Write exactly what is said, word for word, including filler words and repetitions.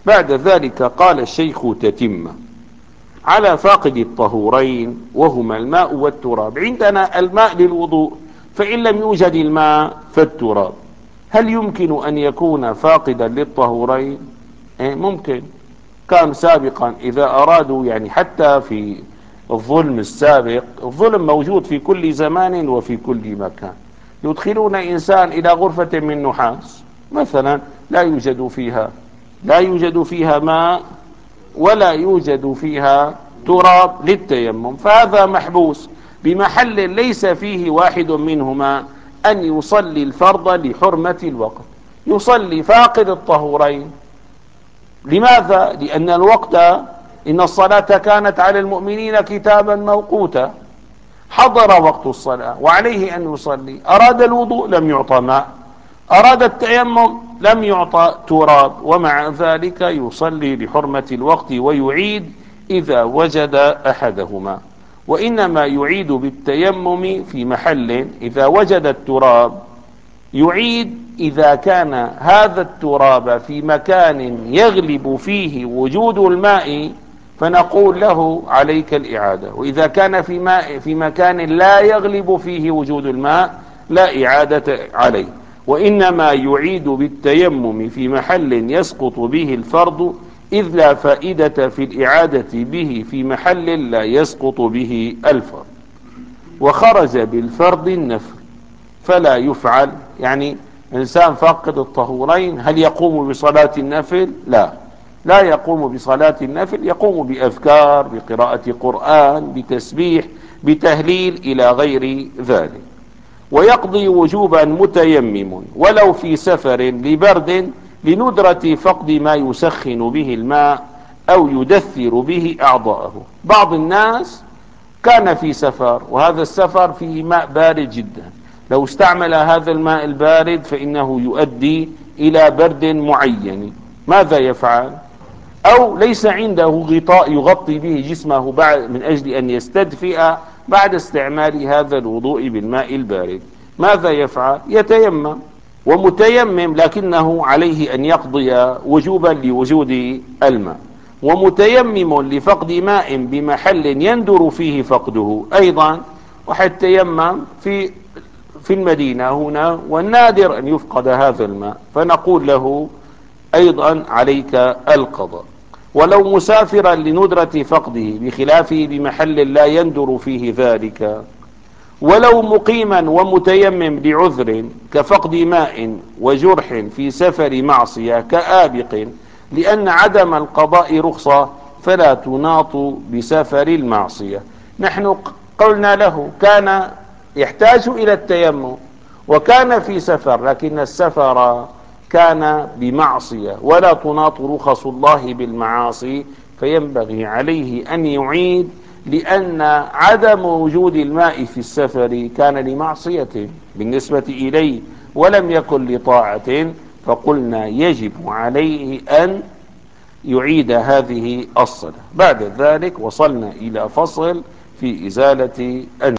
بعد ذلك قال الشيخ تتم على فاقد الطهورين وهما الماء والتراب. عندنا الماء للوضوء، فإن لم يوجد الماء فالتراب. هل يمكن أن يكون فاقدا للطهورين؟ إيه ممكن. كان سابقا إذا أرادوا، يعني حتى في الظلم السابق، الظلم موجود في كل زمان وفي كل مكان، يدخلون إنسان إلى غرفة من نحاس مثلا لا يوجد فيها لا يوجد فيها ماء ولا يوجد فيها تراب للتيمم، فهذا محبوس بمحل ليس فيه واحد منهما أن يصلي الفرض لحرمة الوقت. يصلي فاقد الطهورين. لماذا؟ لأن الوقت، إن الصلاة كانت على المؤمنين كتابا موقوتا. حضر وقت الصلاة وعليه أن يصلي. أراد الوضوء لم يعطى ماء، أراد التيمم لم يعطى تراب، ومع ذلك يصلي لحرمة الوقت ويعيد إذا وجد أحدهما. وإنما يعيد بالتيمم في محل إذا وجد التراب. يعيد إذا كان هذا التراب في مكان يغلب فيه وجود الماء، فنقول له عليك الإعادة. وإذا كان في ماء في مكان لا يغلب فيه وجود الماء لا إعادة عليه. وإنما يعيد بالتيمم في محل يسقط به الفرض، إذ لا فائدة في الإعادة به في محل لا يسقط به الفرض. وخرج بالفرض النفل فلا يفعل. يعني إنسان فاقد الطهورين هل يقوم بصلاة النفل؟ لا لا يقوم بصلاة النفل. يقوم بأذكار، بقراءة قرآن، بتسبيح، بتهليل إلى غير ذلك. ويقضي وجوبا متيمم ولو في سفر لبرد لندرة فقد ما يسخن به الماء أو يدثر به أعضاءه. بعض الناس كان في سفر وهذا السفر فيه ماء بارد جدا، لو استعمل هذا الماء البارد فإنه يؤدي إلى برد معين، ماذا يفعل؟ أو ليس عنده غطاء يغطي به جسمه بعد من أجل أن يستدفئ بعد استعمال هذا الوضوء بالماء البارد، ماذا يفعل؟ يتيمم. ومتيمم لكنه عليه أن يقضي وجوبا لوجود الماء. ومتيمم لفقد ماء بمحل يندر فيه فقده أيضا. واحد تيمم في في المدينة هنا والنادر أن يفقد هذا الماء، فنقول له أيضا عليك القضاء. ولو مسافرا لندرة فقده بخلافه بمحل لا يندر فيه ذلك. ولو مقيما ومتيمم لعذر كفقد ماء وجرح في سفر معصية كآبق، لأن عدم القضاء رخصة فلا تناط بسفر المعصية. نحن قلنا له كان يحتاج إلى التيمم وكان في سفر، لكن السفر كان بمعصية ولا تناط رخص الله بالمعاصي، فينبغي عليه أن يعيد، لأن عدم وجود الماء في السفر كان لمعصية بالنسبة إليه ولم يكن لطاعة، فقلنا يجب عليه أن يعيد هذه الصلاة. بعد ذلك وصلنا إلى فصل في إزالة النجاسة.